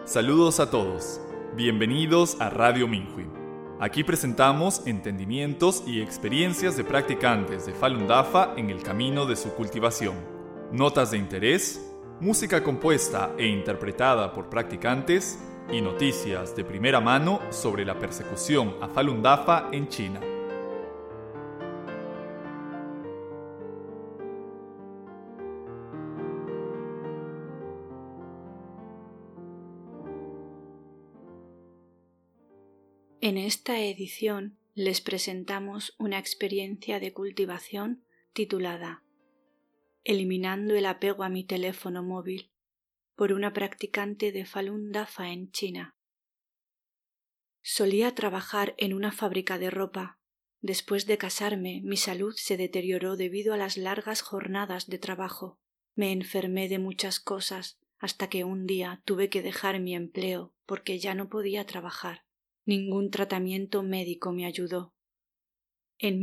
Saludos a todos. Bienvenidos a Radio Minhui. Aquí presentamos entendimientos y experiencias de practicantes de Falun Dafa en el camino de su cultivación. Notas de interés, música compuesta e interpretada por practicantes y noticias de primera mano sobre la persecución a Falun Dafa en China. En esta edición les presentamos una experiencia de cultivación titulada Eliminando el apego a mi teléfono móvil por una practicante de Falun Dafa en China. Solía trabajar en una fábrica de ropa. Después de casarme, mi salud se deterioró debido a las largas jornadas de trabajo. Me enfermé de muchas cosas hasta que un día tuve que dejar mi empleo porque ya no podía trabajar. Ningún tratamiento médico me ayudó. En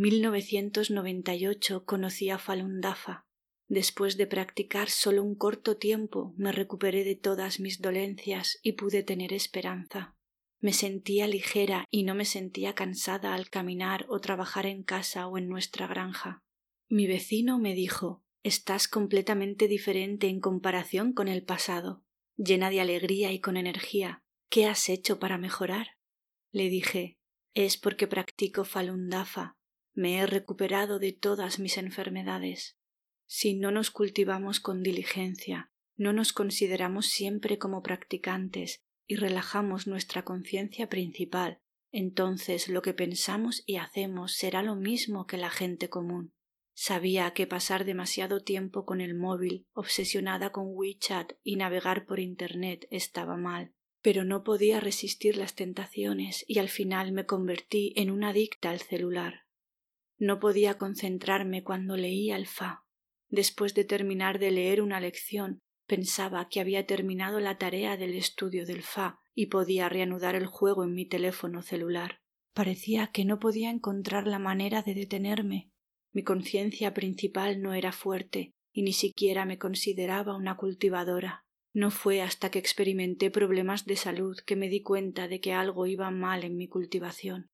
1998 conocí a Falun Dafa. Después de practicar solo un corto tiempo, me recuperé de todas mis dolencias y pude tener esperanza. Me sentía ligera y no me sentía cansada al caminar o trabajar en casa o en nuestra granja. Mi vecino me dijo: «Estás completamente diferente en comparación con el pasado, llena de alegría y con energía. ¿Qué has hecho para mejorar?». Le dije: «Es porque practico Falun Dafa. Me he recuperado de todas mis enfermedades». Si no nos cultivamos con diligencia, no nos consideramos siempre como practicantes y relajamos nuestra conciencia principal, entonces lo que pensamos y hacemos será lo mismo que la gente común. Sabía que pasar demasiado tiempo con el móvil, obsesionada con WeChat y navegar por Internet estaba mal. Pero no podía resistir las tentaciones y al final me convertí en una adicta al celular. No podía concentrarme cuando leía el Fa. Después de terminar de leer una lección, pensaba que había terminado la tarea del estudio del Fa y podía reanudar el juego en mi teléfono celular. Parecía que no podía encontrar la manera de detenerme. Mi conciencia principal no era fuerte y ni siquiera me consideraba una cultivadora. No fue hasta que experimenté problemas de salud que me di cuenta de que algo iba mal en mi cultivación.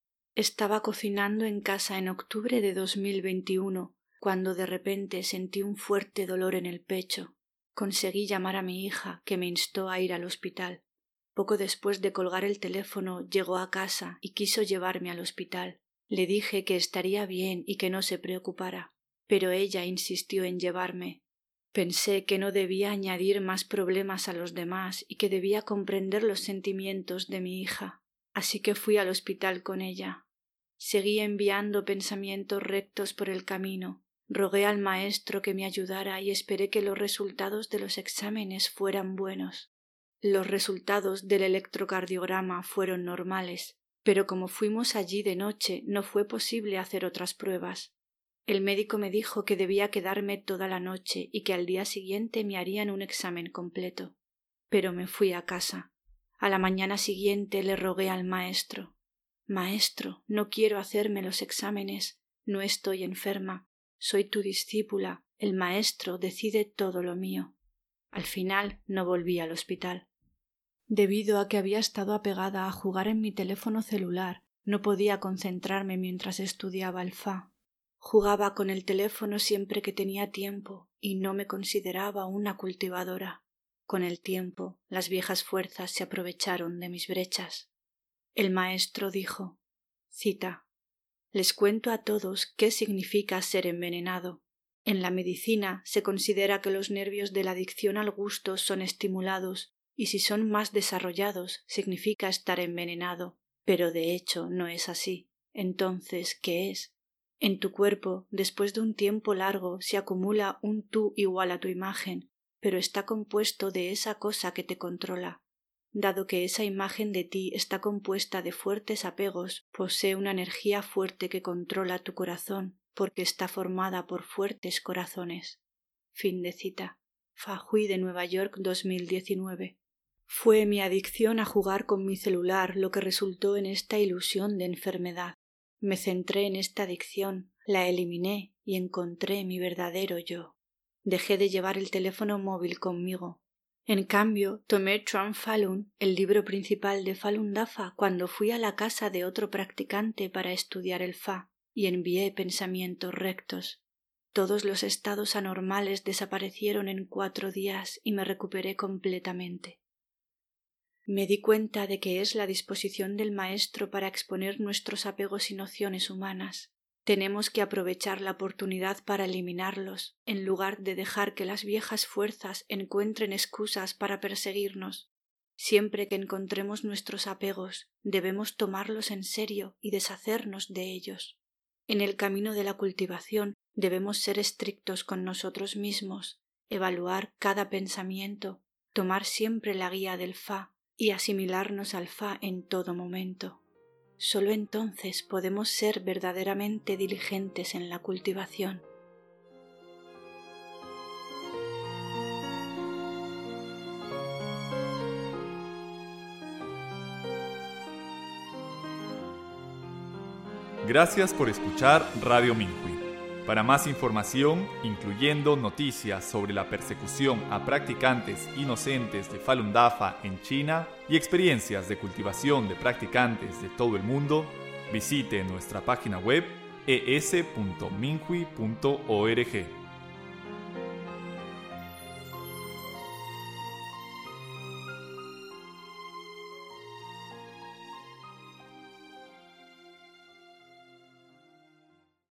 Estaba cocinando en casa en octubre de 2021, cuando de repente sentí un fuerte dolor en el pecho. Conseguí llamar a mi hija, que me instó a ir al hospital. Poco después de colgar el teléfono, llegó a casa y quiso llevarme al hospital. Le dije que estaría bien y que no se preocupara, pero ella insistió en llevarme. Pensé que no debía añadir más problemas a los demás y que debía comprender los sentimientos de mi hija. Así que fui al hospital con ella. Seguí enviando pensamientos rectos por el camino. Rogué al maestro que me ayudara y esperé que los resultados de los exámenes fueran buenos. Los resultados del electrocardiograma fueron normales, pero como fuimos allí de noche no fue posible hacer otras pruebas. El médico me dijo que debía quedarme toda la noche y que al día siguiente me harían un examen completo. Pero me fui a casa. A la mañana siguiente le rogué al maestro: «Maestro, no quiero hacerme los exámenes, no estoy enferma, soy tu discípula, el maestro decide todo lo mío». Al final no volví al hospital. Debido a que había estado apegada a jugar en mi teléfono celular, no podía concentrarme mientras estudiaba el Fa. Jugaba con el teléfono siempre que tenía tiempo y no me consideraba una cultivadora. Con el tiempo, las viejas fuerzas se aprovecharon de mis brechas. El maestro dijo: cita: «Les cuento a todos qué significa ser envenenado. En la medicina se considera que los nervios de la adicción al gusto son estimulados y si son más desarrollados significa estar envenenado, pero de hecho no es así. Entonces, ¿qué es? En tu cuerpo, después de un tiempo largo, se acumula un tú igual a tu imagen, pero está compuesto de esa cosa que te controla. Dado que esa imagen de ti está compuesta de fuertes apegos, posee una energía fuerte que controla tu corazón, porque está formada por fuertes corazones». Fin de cita. Fa Hui de Nueva York 2019. Fue mi adicción a jugar con mi celular lo que resultó en esta ilusión de enfermedad. Me centré en esta adicción, la eliminé y encontré mi verdadero yo. Dejé de llevar el teléfono móvil conmigo. En cambio, tomé Trungpa Falun, el libro principal de Falun Dafa, cuando fui a la casa de otro practicante para estudiar el Fa, y envié pensamientos rectos. Todos los estados anormales desaparecieron en 4 días y me recuperé completamente. Me di cuenta de que es la disposición del Maestro para exponer nuestros apegos y nociones humanas. Tenemos que aprovechar la oportunidad para eliminarlos, en lugar de dejar que las viejas fuerzas encuentren excusas para perseguirnos. Siempre que encontremos nuestros apegos, debemos tomarlos en serio y deshacernos de ellos. En el camino de la cultivación debemos ser estrictos con nosotros mismos, evaluar cada pensamiento, tomar siempre la guía del Fa y asimilarnos al Fa en todo momento. Solo entonces podemos ser verdaderamente diligentes en la cultivación. Gracias por escuchar Radio Minhui. Para más información, incluyendo noticias sobre la persecución a practicantes inocentes de Falun Dafa en China y experiencias de cultivación de practicantes de todo el mundo, visite nuestra página web es.minhui.org.